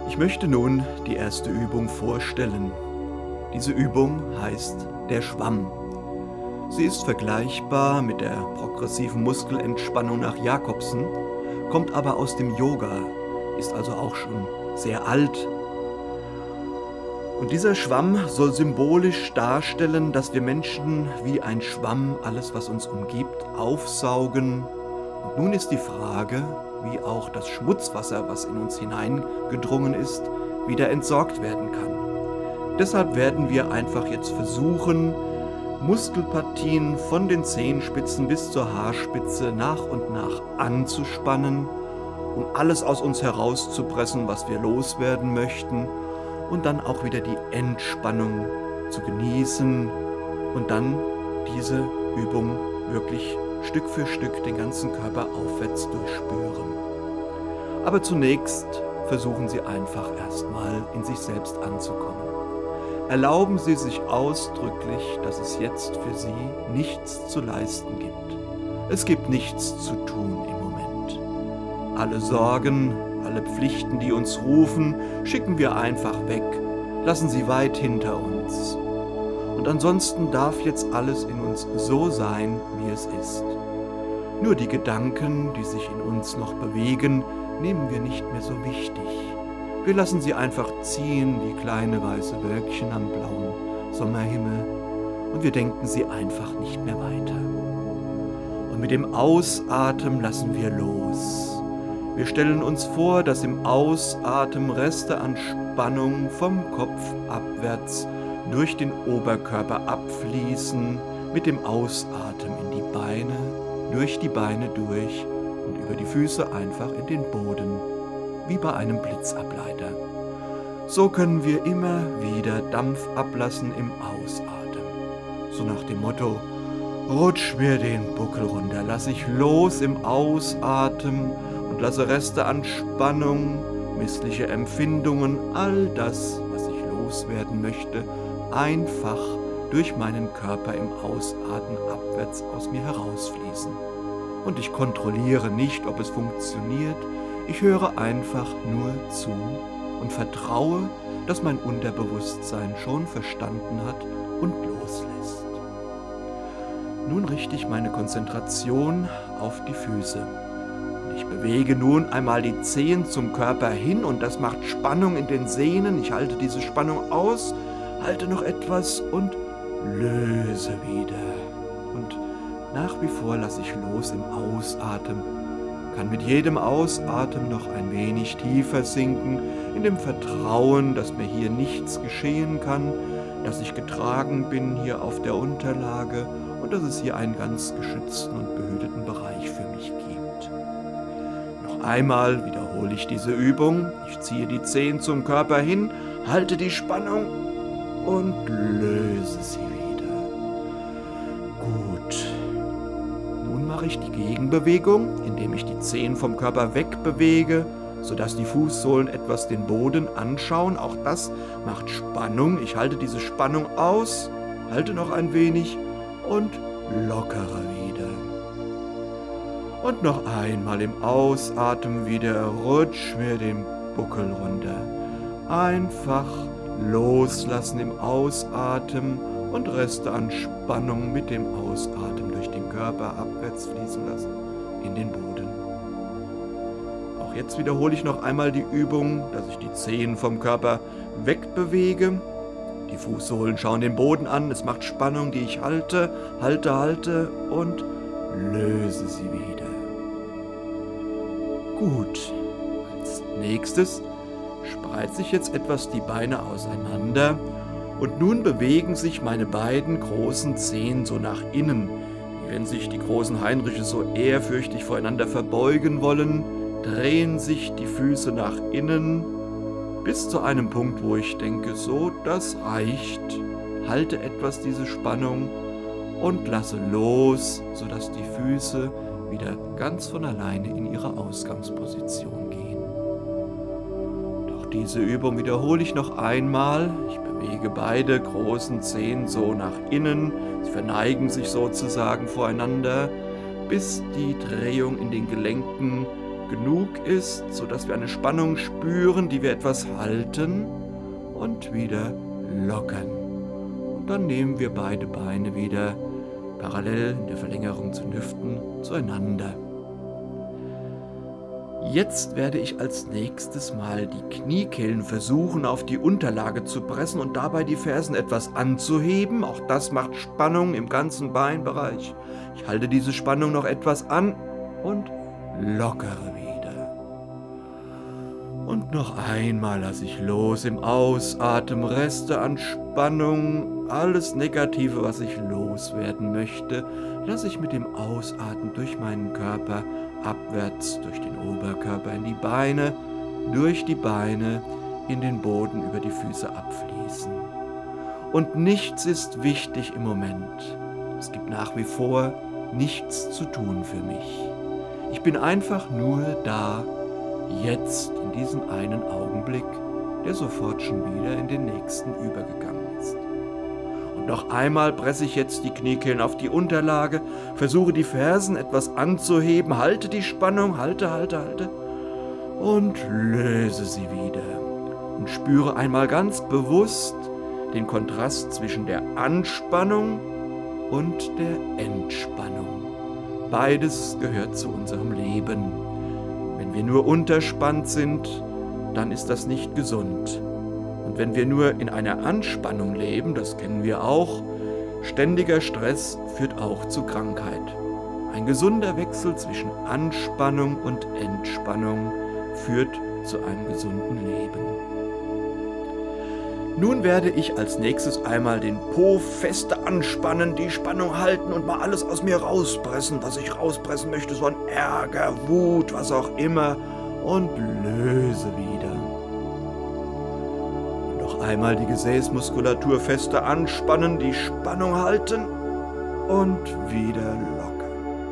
Ich möchte nun die erste Übung vorstellen. Diese Übung heißt der Schwamm. Sie ist vergleichbar mit der progressiven Muskelentspannung nach Jacobsen, kommt aber aus dem Yoga, ist also auch schon sehr alt. Und dieser Schwamm soll symbolisch darstellen, dass wir Menschen wie ein Schwamm alles, was uns umgibt, aufsaugen. Und nun ist die Frage, wie auch das Schmutzwasser, was in uns hineingedrungen ist, wieder entsorgt werden kann. Deshalb werden wir einfach jetzt versuchen, Muskelpartien von den Zehenspitzen bis zur Haarspitze nach und nach anzuspannen, um alles aus uns herauszupressen, was wir loswerden möchten, und dann auch wieder die Entspannung zu genießen und dann diese Übung wirklich Stück für Stück den ganzen Körper aufwärts durchspüren. Aber zunächst versuchen Sie einfach erstmal in sich selbst anzukommen. Erlauben Sie sich ausdrücklich, dass es jetzt für Sie nichts zu leisten gibt. Es gibt nichts zu tun im Moment. Alle Sorgen, alle Pflichten, die uns rufen, schicken wir einfach weg, lassen sie weit hinter uns. Und ansonsten darf jetzt alles in uns so sein, wie es ist. Nur die Gedanken, die sich in uns noch bewegen, nehmen wir nicht mehr so wichtig. Wir lassen sie einfach ziehen, wie kleine weiße Wölkchen am blauen Sommerhimmel, und wir denken sie einfach nicht mehr weiter. Und mit dem Ausatmen lassen wir los. Wir stellen uns vor, dass im Ausatmen Reste an Spannung vom Kopf abwärts durch den Oberkörper abfließen, mit dem Ausatmen in die Beine, durch die Beine durch und über die Füße einfach in den Boden, wie bei einem Blitzableiter. So können wir immer wieder Dampf ablassen im Ausatmen. So nach dem Motto: Rutsch mir den Buckel runter, lass ich los im Ausatmen und lasse Reste an Spannung, missliche Empfindungen, all das, was ich loswerden möchte, einfach durch meinen Körper im Ausatmen abwärts aus mir herausfließen. Und ich kontrolliere nicht, ob es funktioniert, ich höre einfach nur zu und vertraue, dass mein Unterbewusstsein schon verstanden hat und loslässt. Nun richte ich meine Konzentration auf die Füße. Ich bewege nun einmal die Zehen zum Körper hin und das macht Spannung in den Sehnen. Ich halte diese Spannung aus, halte noch etwas und löse wieder. Und nach wie vor lasse ich los im Ausatmen. Kann mit jedem Ausatmen noch ein wenig tiefer sinken, in dem Vertrauen, dass mir hier nichts geschehen kann, dass ich getragen bin hier auf der Unterlage und dass es hier einen ganz geschützten und behüteten Bereich für mich gibt. Noch einmal wiederhole ich diese Übung. Ich ziehe die Zehen zum Körper hin, halte die Spannung und löse sie wieder. Gut. Nun mache ich die Gegenbewegung, indem ich die Zehen vom Körper wegbewege, sodass die Fußsohlen etwas den Boden anschauen. Auch das macht Spannung. Ich halte diese Spannung aus, halte noch ein wenig und lockere wieder. Und noch einmal im Ausatmen wieder, rutsch mir den Buckel runter. Einfach loslassen im Ausatmen und Reste an Spannung mit dem Ausatmen durch den Körper abwärts fließen lassen in den Boden. Auch jetzt wiederhole ich noch einmal die Übung, dass ich die Zehen vom Körper wegbewege. Die Fußsohlen schauen den Boden an, es macht Spannung, die ich halte und löse sie wieder. Gut, als nächstes spreize ich jetzt etwas die Beine auseinander und nun bewegen sich meine beiden großen Zehen so nach innen, wie wenn sich die großen Heinriche so ehrfürchtig voreinander verbeugen wollen, drehen sich die Füße nach innen bis zu einem Punkt, wo ich denke, so, das reicht. Halte etwas diese Spannung und lasse los, sodass die Füße wieder ganz von alleine in ihre Ausgangsposition gehen. Doch diese Übung wiederhole ich noch einmal. Ich bewege beide großen Zehen so nach innen. Sie verneigen sich sozusagen voreinander, bis die Drehung in den Gelenken genug ist, sodass wir eine Spannung spüren, die wir etwas halten und wieder lockern. Und dann nehmen wir beide Beine wieder parallel in der Verlängerung zu den Hüften zueinander. Jetzt werde ich als nächstes mal die Kniekehlen versuchen, auf die Unterlage zu pressen und dabei die Fersen etwas anzuheben. Auch das macht Spannung im ganzen Beinbereich. Ich halte diese Spannung noch etwas an und lockere wieder. Und noch einmal lasse ich los im Ausatmen, Reste an Spannung, alles Negative, was ich loswerden möchte, lasse ich mit dem Ausatmen durch meinen Körper abwärts, durch den Oberkörper in die Beine, durch die Beine in den Boden über die Füße abfließen. Und nichts ist wichtig im Moment. Es gibt nach wie vor nichts zu tun für mich. Ich bin einfach nur da, jetzt in diesem einen Augenblick, der sofort schon wieder in den nächsten übergegangen ist. Und noch einmal presse ich jetzt die Kniekehlen auf die Unterlage, versuche die Fersen etwas anzuheben, halte die Spannung, halte und löse sie wieder. Und spüre einmal ganz bewusst den Kontrast zwischen der Anspannung und der Entspannung. Beides gehört zu unserem Leben. Wenn wir nur unterspannt sind, dann ist das nicht gesund. Und wenn wir nur in einer Anspannung leben, das kennen wir auch, ständiger Stress führt auch zu Krankheit. Ein gesunder Wechsel zwischen Anspannung und Entspannung führt zu einem gesunden Leben. Nun werde ich als nächstes einmal den Po fester anspannen, die Spannung halten und mal alles aus mir rauspressen, was ich rauspressen möchte, so ein Ärger, Wut, was auch immer, und löse wieder. Und noch einmal die Gesäßmuskulatur fester anspannen, die Spannung halten und wieder lockern.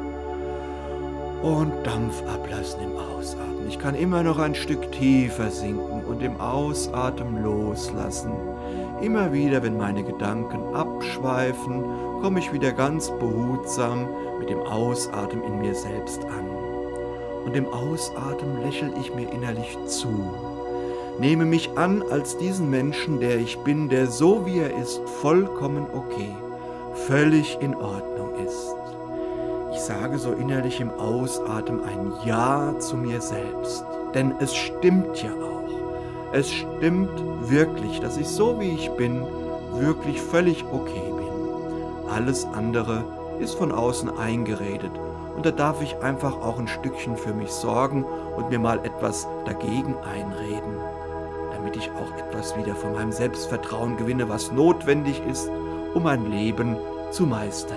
Und Dampf ablassen im Ausatmen. Ich kann immer noch ein Stück tiefer sinken und im Ausatmen loslassen. Immer wieder, wenn meine Gedanken abschweifen, komme ich wieder ganz behutsam mit dem Ausatmen in mir selbst an. Und im Ausatmen lächle ich mir innerlich zu. Nehme mich an als diesen Menschen, der ich bin, der so wie er ist, vollkommen okay, völlig in Ordnung ist. Ich sage so innerlich im Ausatmen ein Ja zu mir selbst, denn es stimmt ja auch. Es stimmt wirklich, dass ich so wie ich bin, wirklich völlig okay bin. Alles andere ist von außen eingeredet und da darf ich einfach auch ein Stückchen für mich sorgen und mir mal etwas dagegen einreden, damit ich auch etwas wieder von meinem Selbstvertrauen gewinne, was notwendig ist, um mein Leben zu meistern.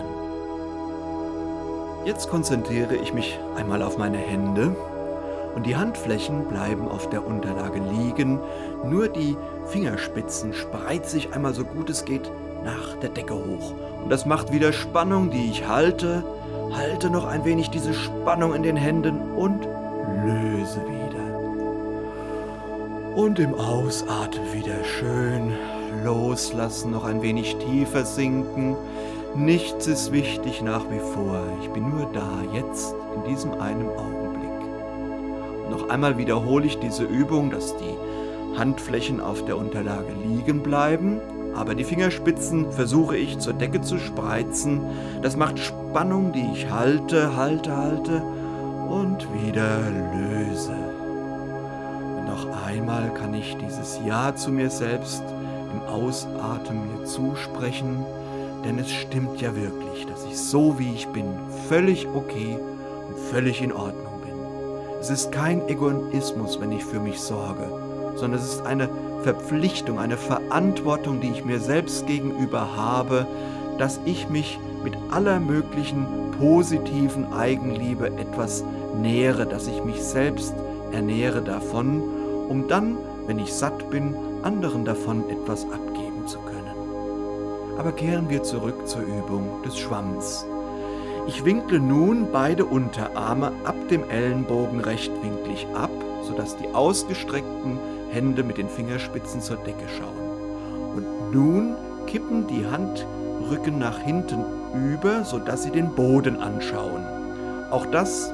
Jetzt konzentriere ich mich einmal auf meine Hände und die Handflächen bleiben auf der Unterlage liegen, nur die Fingerspitzen spreize ich einmal so gut es geht nach der Decke hoch. Und das macht wieder Spannung, die ich halte noch ein wenig diese Spannung in den Händen und löse wieder. Und im Ausatmen wieder schön loslassen, noch ein wenig tiefer sinken. Nichts ist wichtig nach wie vor. Ich bin nur da, jetzt, in diesem einen Augenblick. Und noch einmal wiederhole ich diese Übung, dass die Handflächen auf der Unterlage liegen bleiben, aber die Fingerspitzen versuche ich zur Decke zu spreizen. Das macht Spannung, die ich halte und wieder löse. Und noch einmal kann ich dieses Ja zu mir selbst im Ausatmen mir zusprechen. Denn es stimmt ja wirklich, dass ich so wie ich bin, völlig okay und völlig in Ordnung bin. Es ist kein Egoismus, wenn ich für mich sorge, sondern es ist eine Verpflichtung, eine Verantwortung, die ich mir selbst gegenüber habe, dass ich mich mit aller möglichen positiven Eigenliebe etwas nähere, dass ich mich selbst ernähre davon, um dann, wenn ich satt bin, anderen davon etwas abgeben zu können. Aber kehren wir zurück zur Übung des Schwamms. Ich winkle nun beide Unterarme ab dem Ellenbogen rechtwinklig ab, sodass die ausgestreckten Hände mit den Fingerspitzen zur Decke schauen. Und nun kippen die Handrücken nach hinten über, sodass sie den Boden anschauen. Auch das macht wieder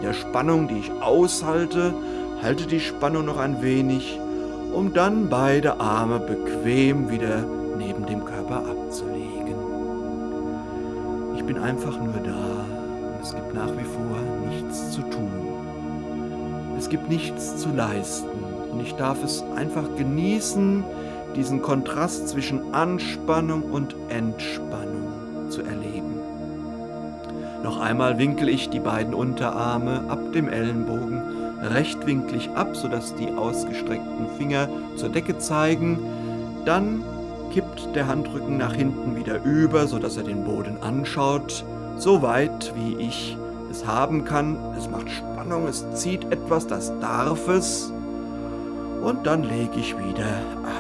wieder Spannung, die ich aushalte, halte die Spannung noch ein wenig, um dann beide Arme bequem wieder neben dem Körper abzulegen. Ich bin einfach nur da und es gibt nach wie vor nichts zu tun. Es gibt nichts zu leisten und ich darf es einfach genießen, diesen Kontrast zwischen Anspannung und Entspannung zu erleben. Noch einmal winkel ich die beiden Unterarme ab dem Ellenbogen rechtwinklig ab, sodass die ausgestreckten Finger zur Decke zeigen. Dann kippt der Handrücken nach hinten wieder über, sodass er den Boden anschaut, so weit wie ich es haben kann. Es macht Spannung, es zieht etwas, das darf es. Und dann lege ich wieder ab.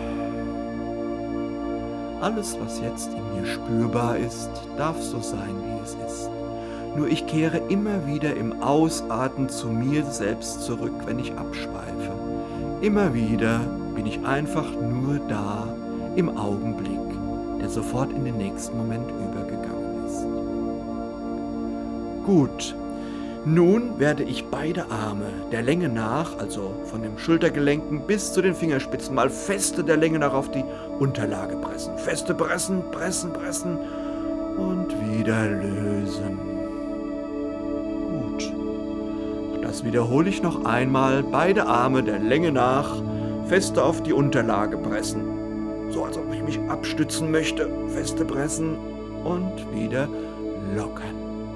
Alles, was jetzt in mir spürbar ist, darf so sein, wie es ist. Nur ich kehre immer wieder im Ausatmen zu mir selbst zurück, wenn ich abschweife. Immer wieder bin ich einfach nur da, im Augenblick, der sofort in den nächsten Moment übergegangen ist. Gut, nun werde ich beide Arme der Länge nach, also von den Schultergelenken bis zu den Fingerspitzen, mal feste der Länge nach auf die Unterlage pressen. Feste pressen, pressen, pressen und wieder lösen. Gut, das wiederhole ich noch einmal. Beide Arme der Länge nach feste auf die Unterlage pressen. So als ob ich mich abstützen möchte. Feste pressen und wieder lockern.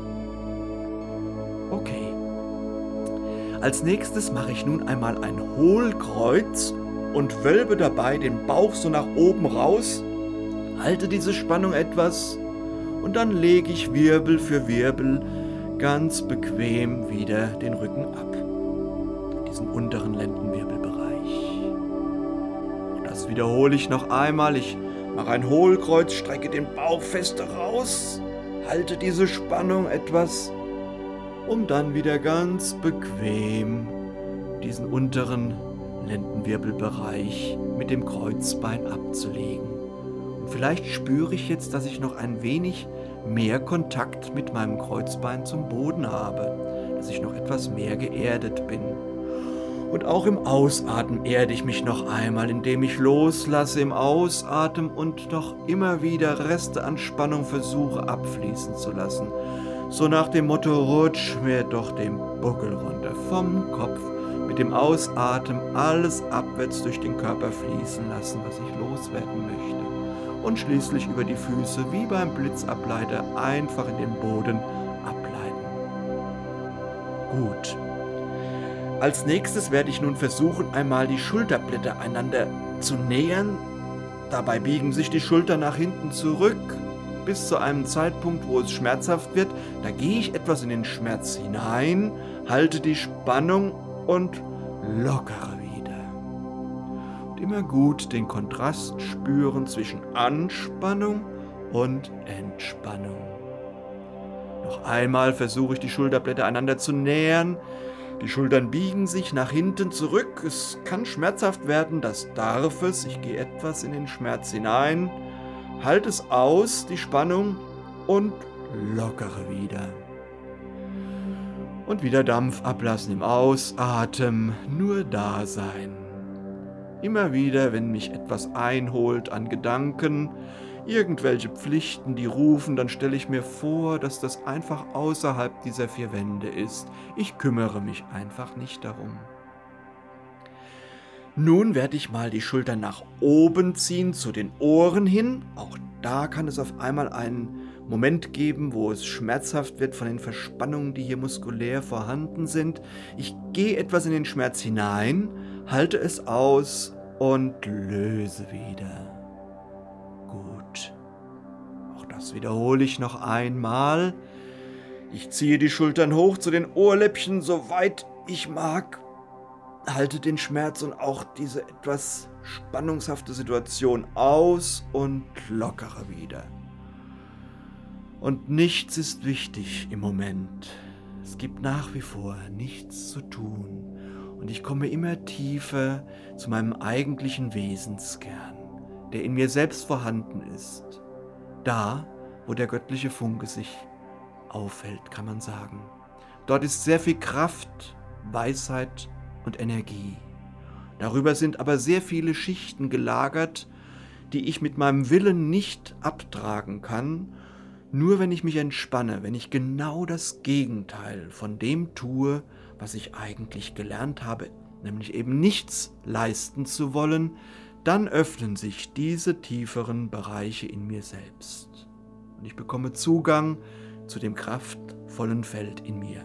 Okay. Als nächstes mache ich nun einmal ein Hohlkreuz und wölbe dabei den Bauch so nach oben raus, halte diese Spannung etwas und dann lege ich Wirbel für Wirbel ganz bequem wieder den Rücken ab, in diesem unteren Lendenwirbelbereich. Und das wiederhole ich noch einmal. Ich mache ein Hohlkreuz, strecke den Bauch fest raus, halte diese Spannung etwas, um dann wieder ganz bequem diesen unteren Lendenwirbelbereich mit dem Kreuzbein abzulegen. Und vielleicht spüre ich jetzt, dass ich noch ein wenig mehr Kontakt mit meinem Kreuzbein zum Boden habe, dass ich noch etwas mehr geerdet bin. Und auch im Ausatmen erde ich mich noch einmal, indem ich loslasse im Ausatmen und noch immer wieder Reste an Spannung versuche abfließen zu lassen. So nach dem Motto, rutsch mir doch den Buckel runter vom Kopf, mit dem Ausatmen alles abwärts durch den Körper fließen lassen, was ich loswerden möchte. Und schließlich über die Füße, wie beim Blitzableiter, einfach in den Boden ableiten. Gut. Als nächstes werde ich nun versuchen, einmal die Schulterblätter einander zu nähern. Dabei biegen sich die Schultern nach hinten zurück, bis zu einem Zeitpunkt, wo es schmerzhaft wird. Da gehe ich etwas in den Schmerz hinein, halte die Spannung und lockere wieder. Und immer gut den Kontrast spüren zwischen Anspannung und Entspannung. Noch einmal versuche ich, die Schulterblätter einander zu nähern. Die Schultern biegen sich nach hinten zurück. Es kann schmerzhaft werden, das darf es. Ich gehe etwas in den Schmerz hinein, halte es aus, die Spannung, und lockere wieder. Und wieder Dampf ablassen im Ausatmen, nur da sein. Immer wieder, wenn mich etwas einholt an Gedanken, irgendwelche Pflichten, die rufen, dann stelle ich mir vor, dass das einfach außerhalb dieser vier Wände ist. Ich kümmere mich einfach nicht darum. Nun werde ich mal die Schultern nach oben ziehen, zu den Ohren hin. Auch da kann es auf einmal einen Moment geben, wo es schmerzhaft wird von den Verspannungen, die hier muskulär vorhanden sind. Ich gehe etwas in den Schmerz hinein, halte es aus und löse wieder. Gut. Auch das wiederhole ich noch einmal. Ich ziehe die Schultern hoch zu den Ohrläppchen, soweit ich mag. Halte den Schmerz und auch diese etwas spannungshafte Situation aus und lockere wieder. Und nichts ist wichtig im Moment. Es gibt nach wie vor nichts zu tun. Und ich komme immer tiefer zu meinem eigentlichen Wesenskern, der in mir selbst vorhanden ist. Da, wo der göttliche Funke sich aufhält, kann man sagen. Dort ist sehr viel Kraft, Weisheit und Energie. Darüber sind aber sehr viele Schichten gelagert, die ich mit meinem Willen nicht abtragen kann, nur wenn ich mich entspanne, wenn ich genau das Gegenteil von dem tue, was ich eigentlich gelernt habe, nämlich eben nichts leisten zu wollen, dann öffnen sich diese tieferen Bereiche in mir selbst. Und ich bekomme Zugang zu dem kraftvollen Feld in mir.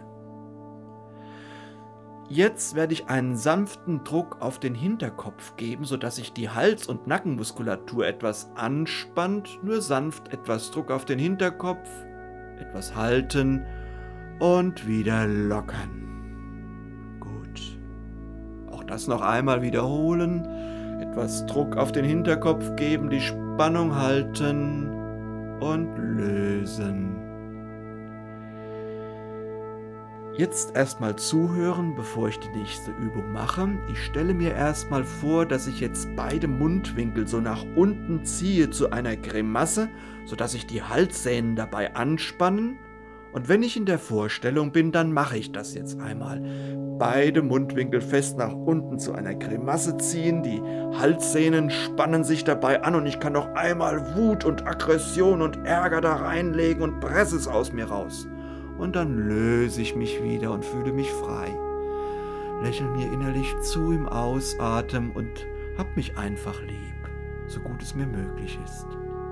Jetzt werde ich einen sanften Druck auf den Hinterkopf geben, sodass sich die Hals- und Nackenmuskulatur etwas anspannt, nur sanft etwas Druck auf den Hinterkopf, etwas halten und wieder lockern. Gut. Auch das noch einmal wiederholen, etwas Druck auf den Hinterkopf geben, die Spannung halten und lösen. Jetzt erstmal zuhören, bevor ich die nächste Übung mache. Ich stelle mir erstmal vor, dass ich jetzt beide Mundwinkel so nach unten ziehe zu einer Grimasse, sodass sich die Halssehnen dabei anspannen. Und wenn ich in der Vorstellung bin, dann mache ich das jetzt einmal. Beide Mundwinkel fest nach unten zu einer Grimasse ziehen, die Halssehnen spannen sich dabei an und ich kann noch einmal Wut und Aggression und Ärger da reinlegen und presse es aus mir raus. Und dann löse ich mich wieder und fühle mich frei. Lächle mir innerlich zu im Ausatmen und hab mich einfach lieb, so gut es mir möglich ist.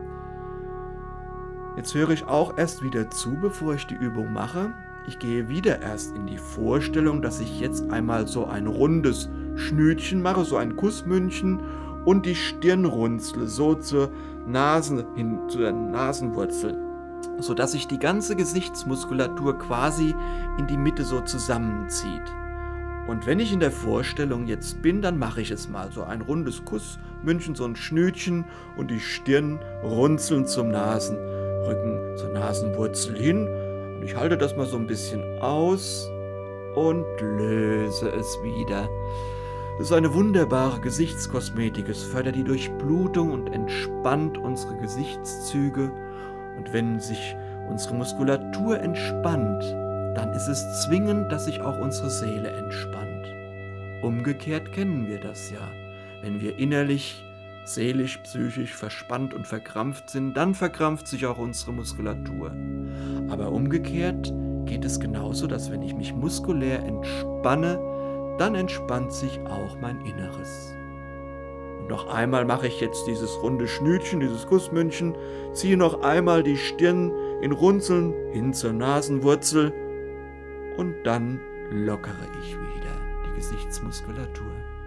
Jetzt höre ich auch erst wieder zu, bevor ich die Übung mache. Ich gehe wieder erst in die Vorstellung, dass ich jetzt einmal so ein rundes Schnütchen mache, so ein Kussmündchen und die Stirn runzle, so zur Nase hin, zur Nasenwurzel, sodass sich die ganze Gesichtsmuskulatur quasi in die Mitte so zusammenzieht. Und wenn ich in der Vorstellung jetzt bin, dann mache ich es mal. So ein rundes Kussmündchen, so ein Schnütchen und die Stirn runzeln zum Nasenrücken, zur Nasenwurzel hin. Und ich halte das mal so ein bisschen aus und löse es wieder. Das ist eine wunderbare Gesichtskosmetik. Es fördert die Durchblutung und entspannt unsere Gesichtszüge. Und wenn sich unsere Muskulatur entspannt, dann ist es zwingend, dass sich auch unsere Seele entspannt. Umgekehrt kennen wir das ja. Wenn wir innerlich, seelisch, psychisch verspannt und verkrampft sind, dann verkrampft sich auch unsere Muskulatur. Aber umgekehrt geht es genauso, dass wenn ich mich muskulär entspanne, dann entspannt sich auch mein Inneres. Und noch einmal mache ich jetzt dieses runde Schnütchen, dieses Kussmündchen, ziehe noch einmal die Stirn in Runzeln hin zur Nasenwurzel und dann lockere ich wieder die Gesichtsmuskulatur.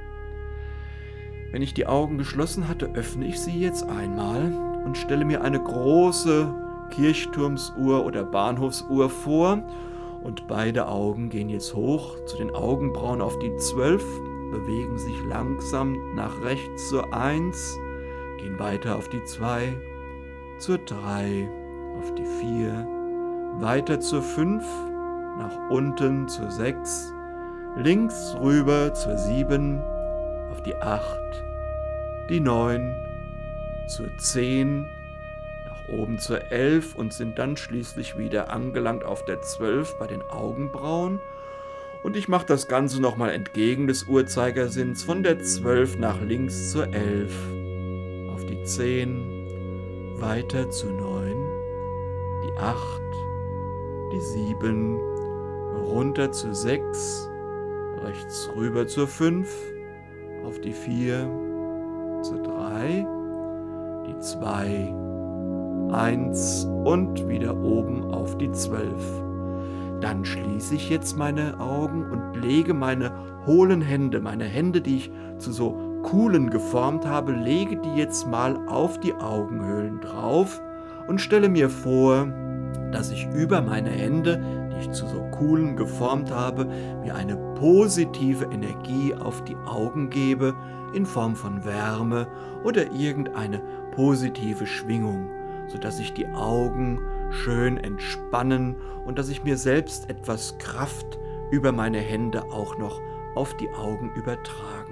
Wenn ich die Augen geschlossen hatte, öffne ich sie jetzt einmal und stelle mir eine große Kirchturmsuhr oder Bahnhofsuhr vor und beide Augen gehen jetzt hoch zu den Augenbrauen auf die 12, bewegen sich langsam nach rechts zur 1, gehen weiter auf die 2, zur 3, auf die 4, weiter zur 5, nach unten zur 6, links rüber zur 7, auf die 8, die 9, zur 10, nach oben zur 11 und sind dann schließlich wieder angelangt auf der 12 bei den Augenbrauen. Und ich mache das Ganze nochmal entgegen des Uhrzeigersinns von der 12 nach links zur 11, auf die 10, weiter zur 9, die 8, die 7, runter zur 6, rechts rüber zur 5, auf die 4, zur 3, die 2, 1 und wieder oben auf die 12. Dann schließe ich jetzt meine Augen und lege meine hohlen Hände, meine Hände, die ich zu so Kuhlen geformt habe, lege die jetzt mal auf die Augenhöhlen drauf und stelle mir vor, dass ich über meine Hände, die ich zu so Kuhlen geformt habe, mir eine positive Energie auf die Augen gebe, in Form von Wärme oder irgendeine positive Schwingung, sodass sich die Augen schön entspannen und dass ich mir selbst etwas Kraft über meine Hände auch noch auf die Augen übertrage.